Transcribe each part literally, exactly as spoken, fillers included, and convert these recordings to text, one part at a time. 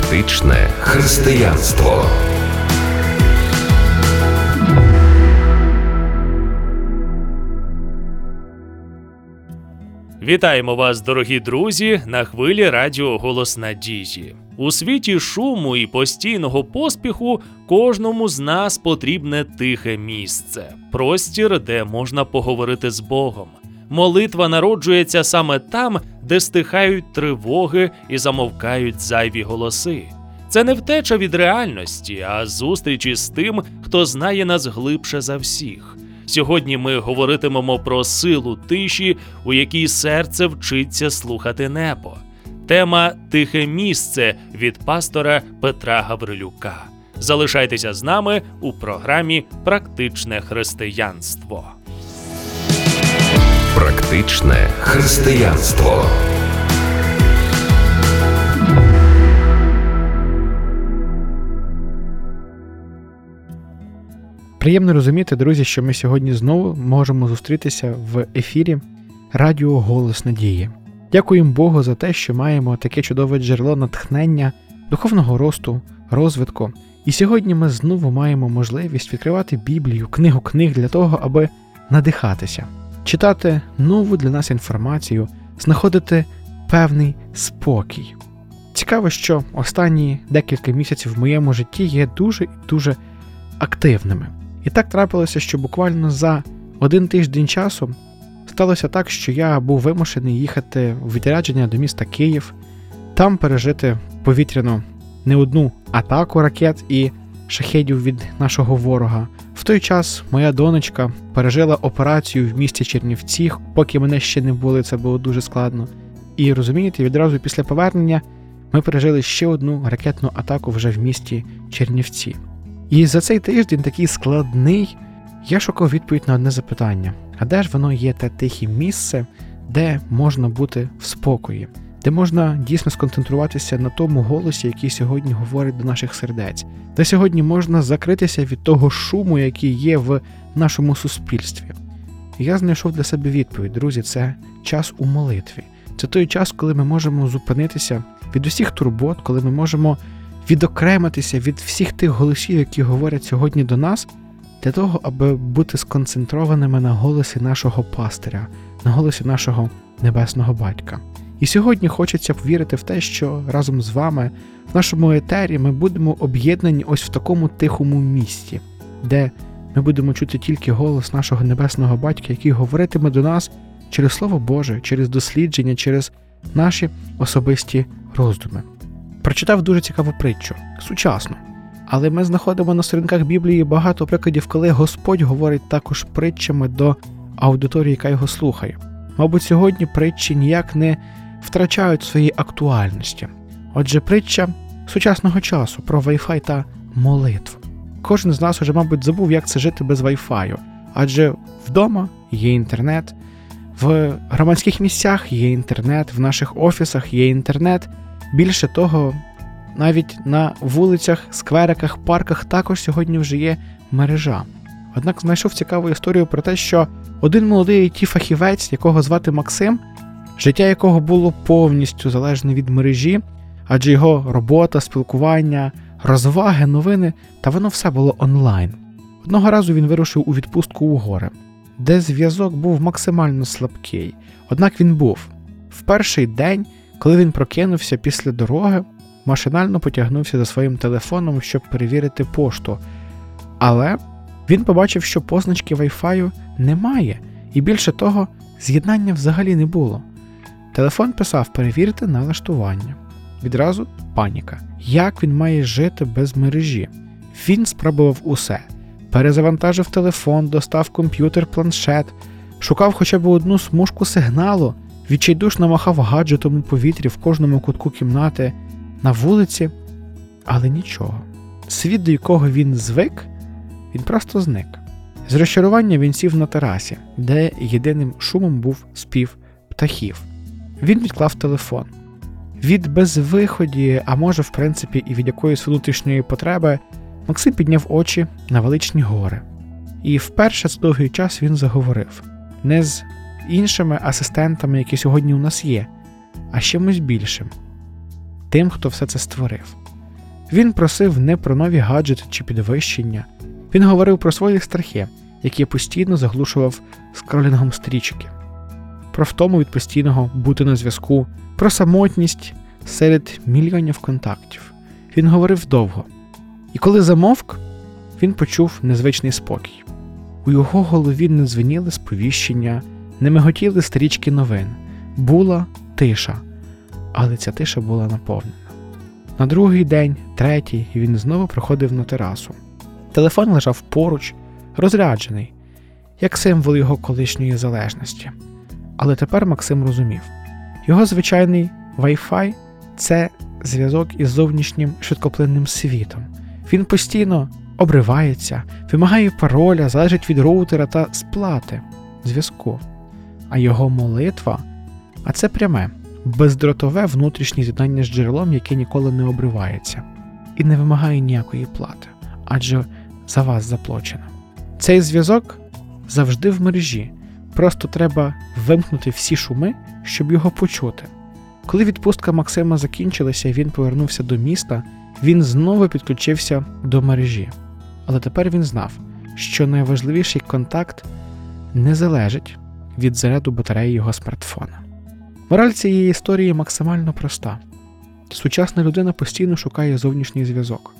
Практичне християнство. Вітаємо вас, дорогі друзі, на хвилі радіо «Голос Надії». У світі шуму і постійного поспіху кожному з нас потрібне тихе місце, простір, де можна поговорити з Богом. Молитва народжується саме там, де стихають тривоги і замовкають зайві голоси. Це не втеча від реальності, а зустріч із тим, хто знає нас глибше за всіх. Сьогодні ми говоритимемо про силу тиші, у якій серце вчиться слухати небо. Тема «Тихе місце» від пастора Петра Гаврилюка. Залишайтеся з нами у програмі «Практичне християнство». Практичне християнство. Приємно розуміти, друзі, що ми сьогодні знову можемо зустрітися в ефірі радіо «Голос Надії». Дякуємо Богу за те, що маємо таке чудове джерело натхнення, духовного росту, розвитку. І сьогодні ми знову маємо можливість відкривати Біблію, книгу книг для того, аби надихатися, читати нову для нас інформацію, знаходити певний спокій. Цікаво, що останні декілька місяців в моєму житті є дуже і дуже активними. І так трапилося, що буквально за один тиждень часу сталося так, що я був вимушений їхати в відрядження до міста Київ, там пережити повітряну не одну атаку ракет і шахедів від нашого ворога. В той час моя донечка пережила операцію в місті Чернівці, поки мене ще не було, це було дуже складно. І розумієте, відразу після повернення ми пережили ще одну ракетну атаку вже в місті Чернівці. І за цей тиждень, такий складний, я шукав відповідь на одне запитання. А де ж воно є те тихе місце, де можна бути в спокої? Де можна дійсно сконцентруватися на тому голосі, який сьогодні говорить до наших сердець? Де сьогодні можна закритися від того шуму, який є в нашому суспільстві? І я знайшов для себе відповідь, друзі, це час у молитві. Це той час, коли ми можемо зупинитися від усіх турбот, коли ми можемо відокремитися від всіх тих голосів, які говорять сьогодні до нас, для того, аби бути сконцентрованими на голосі нашого пастиря, на голосі нашого небесного батька. І сьогодні хочеться повірити в те, що разом з вами в нашому етері ми будемо об'єднані ось в такому тихому місці, де ми будемо чути тільки голос нашого небесного батька, який говоритиме до нас через Слово Боже, через дослідження, через наші особисті роздуми. Прочитав дуже цікаву притчу, сучасну, але ми знаходимо на сторінках Біблії багато прикладів, коли Господь говорить також притчами до аудиторії, яка його слухає. Мабуть, сьогодні притчі ніяк не втрачають своєї актуальності. Отже, притча сучасного часу про Wi-Fi та молитву. Кожен з нас уже, мабуть, забув, як це жити без Wi-Fi, адже вдома є інтернет, в громадських місцях є інтернет, в наших офісах є інтернет. Більше того, навіть на вулицях, сквериках, парках також сьогодні вже є мережа. Однак знайшов цікаву історію про те, що один молодий ай ті-фахівець, якого звати Максим, життя якого було повністю залежне від мережі, адже його робота, спілкування, розваги, новини, та воно все було онлайн. Одного разу він вирушив у відпустку у гори, де зв'язок був максимально слабкий. Однак він був. В перший день, коли він прокинувся після дороги, машинально потягнувся за своїм телефоном, щоб перевірити пошту. Але він побачив, що позначки Wi-Fi немає, і більше того, з'єднання взагалі не було. Телефон писав «перевірити налаштування». Відразу паніка. Як він має жити без мережі? Він спробував усе. Перезавантажив телефон, достав комп'ютер, планшет, шукав хоча б одну смужку сигналу, відчайдушно махав гаджетом у повітрі в кожному кутку кімнати, на вулиці, але нічого. Світ, до якого він звик, він просто зник. З розчарування він сів на терасі, де єдиним шумом був спів птахів. Він відклав телефон. Від безвиході, а може, в принципі, і від якоїсь внутрішньої потреби, Максим підняв очі на величні гори. І вперше за довгий час він заговорив. Не з іншими асистентами, які сьогодні у нас є, а з чимось більшим. Тим, хто все це створив. Він просив не про нові гаджети чи підвищення. Він говорив про свої страхи, які постійно заглушував скролінгом стрічки. Про втому від постійного бути на зв'язку, про самотність серед мільйонів контактів. Він говорив довго. І коли замовк, він почув незвичний спокій. У його голові не дзвеніли сповіщення, не миготіли стрічки новин. Була тиша, але ця тиша була наповнена. На другий день, третій, він знову приходив на терасу. Телефон лежав поруч, розряджений, як символ його колишньої залежності. Але тепер Максим розумів. Його звичайний Wi-Fi – це зв'язок із зовнішнім швидкоплинним світом. Він постійно обривається, вимагає пароля, залежить від роутера та сплати зв'язку. А його молитва – а це пряме, бездротове внутрішнє з'єднання з джерелом, яке ніколи не обривається і не вимагає ніякої плати, адже за вас заплачено. Цей зв'язок завжди в мережі, просто треба вимкнути всі шуми, щоб його почути. Коли відпустка Максима закінчилася і він повернувся до міста, він знову підключився до мережі. Але тепер він знав, що найважливіший контакт не залежить від заряду батареї його смартфона. Мораль цієї історії максимально проста. Сучасна людина постійно шукає зовнішній зв'язок.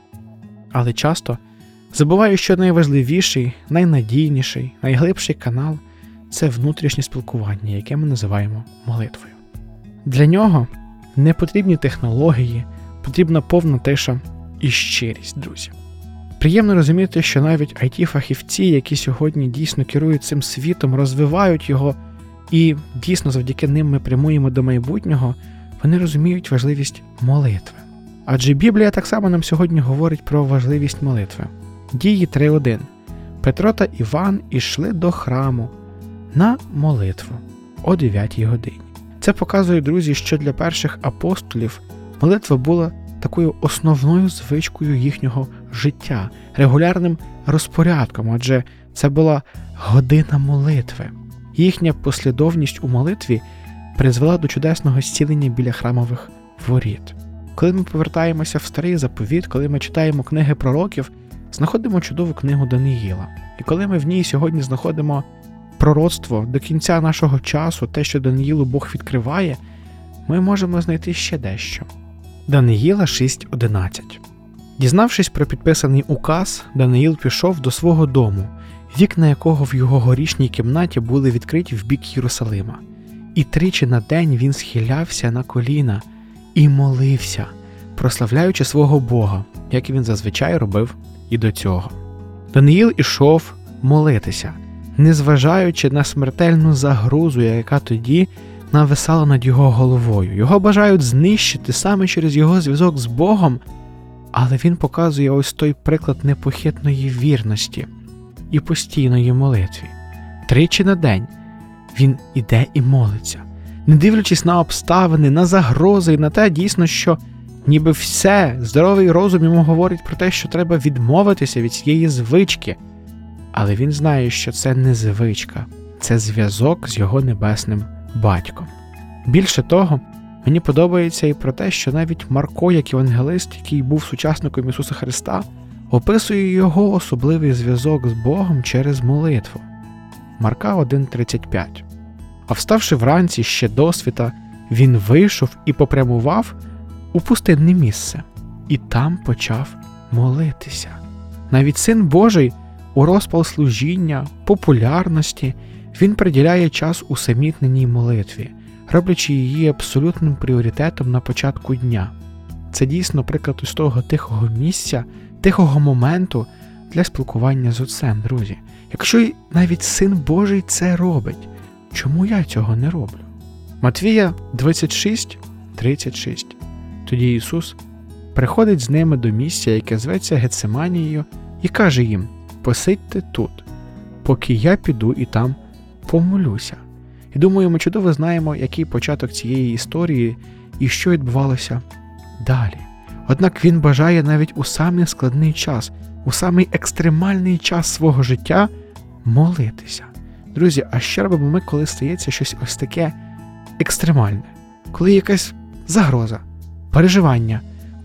Але часто забуває, що найважливіший, найнадійніший, найглибший канал – це внутрішнє спілкування, яке ми називаємо молитвою. Для нього не потрібні технології, потрібна повна тиша і щирість, друзі. Приємно розуміти, що навіть ай ті-фахівці, які сьогодні дійсно керують цим світом, розвивають його, і дійсно завдяки ним ми прямуємо до майбутнього, вони розуміють важливість молитви. Адже Біблія так само нам сьогодні говорить про важливість молитви. Дії три один. Петро та Іван ішли до храму на молитву о дев'ятій годині. Це показує, друзі, що для перших апостолів молитва була такою основною звичкою їхнього життя, регулярним розпорядком, адже це була година молитви. Їхня послідовність у молитві призвела до чудесного зцілення біля храмових воріт. Коли ми повертаємося в Старий Заповіт, коли ми читаємо книги пророків, знаходимо чудову книгу Даниїла. І коли ми в ній сьогодні знаходимо пророцтво до кінця нашого часу, те, що Даниїлу Бог відкриває, ми можемо знайти ще дещо. Даниїла шість одинадцять. Дізнавшись про підписаний указ, Даниїл пішов до свого дому, вікна якого в його горішній кімнаті були відкриті в бік Єрусалима. І тричі на день він схилявся на коліна і молився, прославляючи свого Бога, як він зазвичай робив і до цього. Даниїл ішов молитися, незважаючи на смертельну загрозу, яка тоді нависала над його головою. Його бажають знищити саме через його зв'язок з Богом, але він показує ось той приклад непохитної вірності і постійної молитві. Тричі на день він іде і молиться, не дивлячись на обставини, на загрози і на те дійсно, що ніби все, здоровий розум йому говорить про те, що треба відмовитися від цієї звички. Але він знає, що це не звичка, це зв'язок з його небесним батьком. Більше того, мені подобається і про те, що навіть Марко, як євангелист, який був сучасником Ісуса Христа, описує його особливий зв'язок з Богом через молитву. Марка один тридцять п'ять. А вставши вранці ще досвіта, він вийшов і попрямував у пустинне місце, і там почав молитися. Навіть Син Божий у розпал служіння, популярності, він приділяє час усамітненій молитві, роблячи її абсолютним пріоритетом на початку дня. Це дійсно приклад ось того тихого місця, тихого моменту для спілкування з Отцем, друзі. Якщо навіть Син Божий це робить, чому я цього не роблю? Матвія двадцять шість тридцять шість. Тоді Ісус приходить з ними до місця, яке зветься Гециманією, і каже їм: «Посидьте тут, поки я піду і там помолюся». І думаю, ми чудово знаємо, який початок цієї історії і що відбувалося далі. Однак він бажає навіть у самий складний час, у самий екстремальний час свого життя молитися. Друзі, а що робимо ми, коли стається щось ось таке екстремальне? Коли якась загроза, переживання,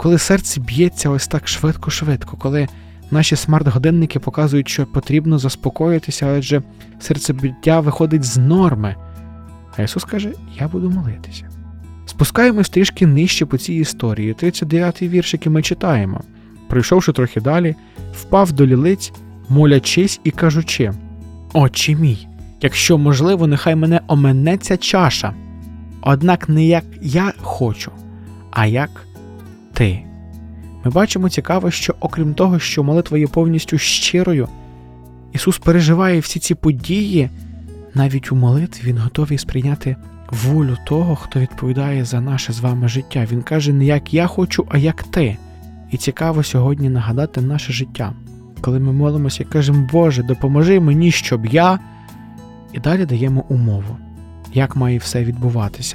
коли серце б'ється ось так швидко-швидко, коли наші смарт-годинники показують, що потрібно заспокоїтися, адже серцебиття виходить з норми. А Ісус каже, я буду молитися. Спускаємось трішки нижче по цій історії. тридцять дев'ятий вірш, який ми читаємо. Пройшовши трохи далі, впав до лілиць, молячись і кажучи, «Отче мій, якщо можливо, нехай мене омине ця чаша, однак не як я хочу, а як ти». Ми бачимо цікаво, що окрім того, що молитва є повністю щирою, Ісус переживає всі ці події, навіть у молитві Він готовий сприйняти волю того, хто відповідає за наше з вами життя. Він каже, не як я хочу, а як ти. І цікаво сьогодні нагадати наше життя. Коли ми молимося і кажемо, Боже, допоможи мені, щоб я... І далі даємо умову, як має все відбуватися.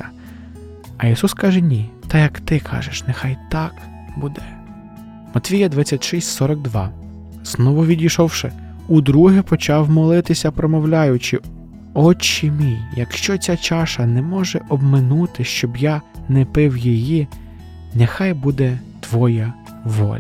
А Ісус каже, ні, та як ти кажеш, нехай так буде. Матвія двадцять шість сорок два. Знову відійшовши, удруге почав молитися, промовляючи, «Отче мій, якщо ця чаша не може обминути, щоб я не пив її, нехай буде Твоя воля».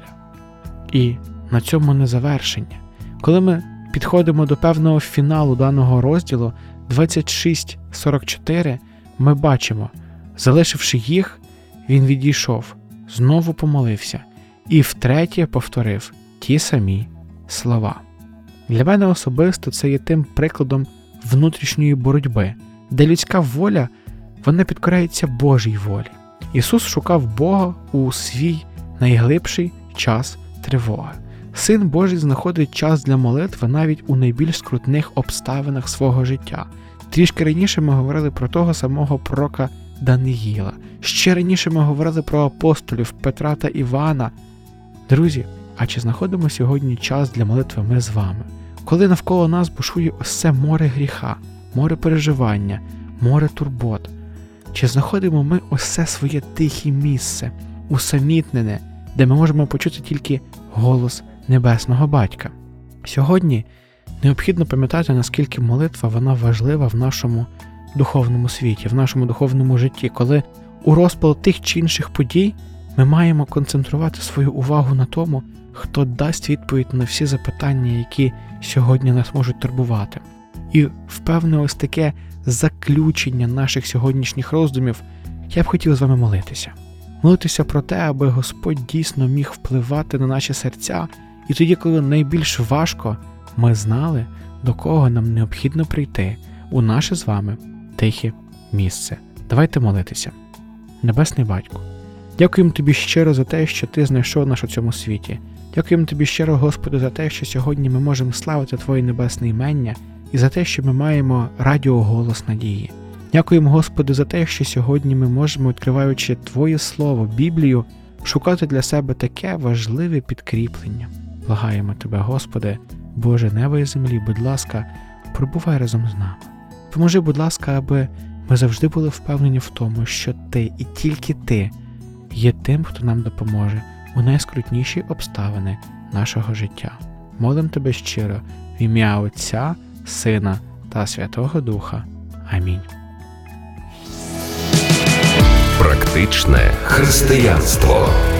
І на цьому не завершення. Коли ми підходимо до певного фіналу даного розділу, двадцять шість сорок чотири, ми бачимо, залишивши їх, він відійшов, знову помолився і втретє повторив ті самі слова. Для мене особисто це є тим прикладом внутрішньої боротьби, де людська воля, вона підкоряється Божій волі. Ісус шукав Бога у свій найглибший час тривоги. Син Божий знаходить час для молитви навіть у найбільш скрутних обставинах свого життя. Трішки раніше ми говорили про того самого пророка Даниїла. Ще раніше ми говорили про апостолів Петра та Івана. Друзі, а чи знаходимо сьогодні час для молитви ми з вами? Коли навколо нас бушує ось це море гріха, море переживання, море турбот. Чи знаходимо ми ось це своє тихе місце, усамітнене, де ми можемо почути тільки голос Небесного Батька? Сьогодні необхідно пам'ятати, наскільки молитва вона важлива в нашому духовному світі, в нашому духовному житті, коли у розпал тих чи інших подій ми маємо концентрувати свою увагу на тому, хто дасть відповідь на всі запитання, які сьогодні нас можуть турбувати. І впевнено ось таке заключення наших сьогоднішніх роздумів я б хотів з вами молитися. Молитися про те, аби Господь дійсно міг впливати на наші серця, і тоді, коли найбільш важко, ми знали, до кого нам необхідно прийти у наше з вами тихе місце. Давайте молитися. Небесний Батько, дякуємо Тобі щиро за те, що Ти знайшов нас у цьому світі. Дякуємо Тобі щиро, Господи, за те, що сьогодні ми можемо славити Твоє небесне імення і за те, що ми маємо радіо «Голос надії». Дякуємо, Господи, за те, що сьогодні ми можемо, відкриваючи Твоє Слово, Біблію, шукати для себе таке важливе підкріплення. Благаємо Тебе, Господи, Боже неба і землі, будь ласка, пробувай разом з нами. Поможи, будь ласка, аби ми завжди були впевнені в тому, що Ти і тільки Ти є тим, хто нам допоможе у найскрутніші обставини нашого життя. Молим Тебе щиро в ім'я Отця, Сина та Святого Духа. Амінь. Практичне християнство.